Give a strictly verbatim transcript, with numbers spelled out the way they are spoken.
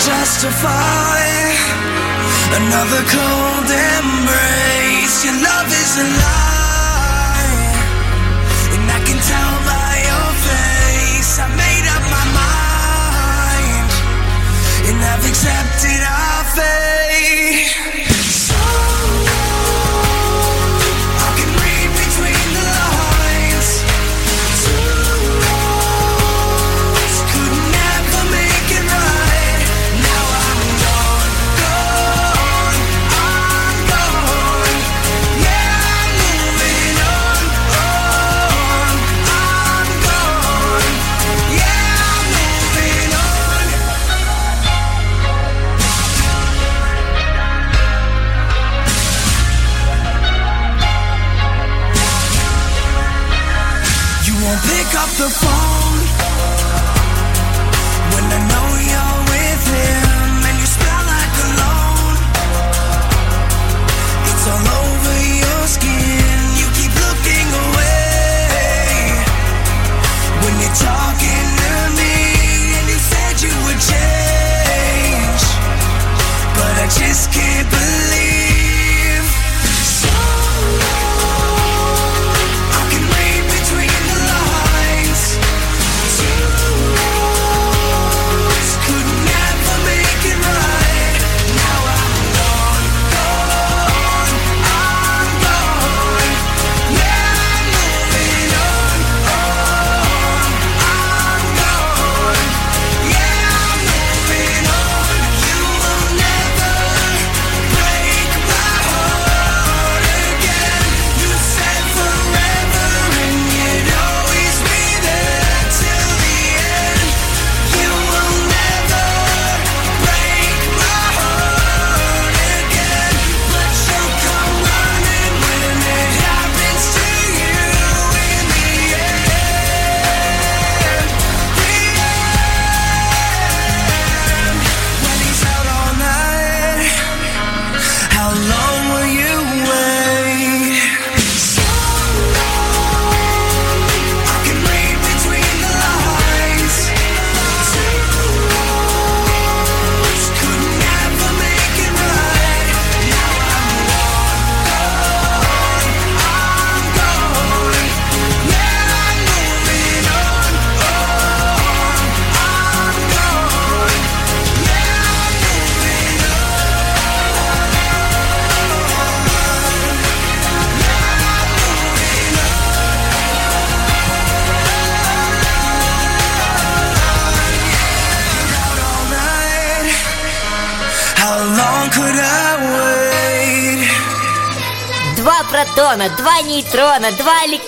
justify another cold embrace. Your love is a lie, and I can tell by your face. I made up my mind, and I've accepted our fate. So I can read between the lines. Two roads could never make it right. Now I'm gone, gone, I'm gone. Yeah, I'm moving on, on, I'm gone. Yeah, I'm moving on. You won't pick up the phone when I know you're with him, and you smell like cologne. It's all over your skin. You keep looking away when you're talking to me, and you said you would change, but I just can't believe. So I can read between the lines. Two roads could never make it right. Now I'm gone, gone, I'm gone. Yeah, I'm moving on, on, I'm gone. Yeah, I'm moving on. You will never break my heart again. You said forever, and you'd always be there till the end. You will never break my heart again, but you'll come running when it happens to you in the end. The end. When he's out all night, how long will you wait? So long, I can read between the lines. Two roads could never make it right. Now I'm gone, I'm gone. Yeah, I'm moving on, on, I'm gone. Yeah, I'm moving out all night. How long could I wait? Два протона, два нейтрона, два электрона.